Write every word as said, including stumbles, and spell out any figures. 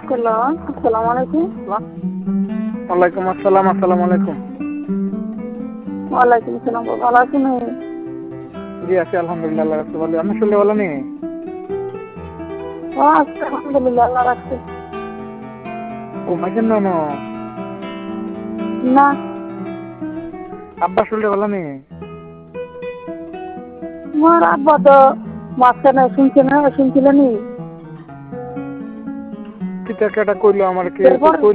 করলাম। আসসালামু আলাইকুম। ওয়ালাইকুম আসসালাম। আসসালামু আলাইকুম। ওয়ালাইকুম আসসালাম। ভালো আছেন? জি আছি আলহামদুলিল্লাহ, আল্লাহ রাখছে ভালো। আপনি শুনলে ভালো নেই? ও আচ্ছা, আলহামদুলিল্লাহ, আল্লাহ রাখছে। ঘুমাইছেন না? না। আব্বা শুনলে ভালো নেই? তোমার আব্বা তো মাঝখানে শুনছে না, শুনছিল নি। কিতা কেটা কইলো আমার কি এরপর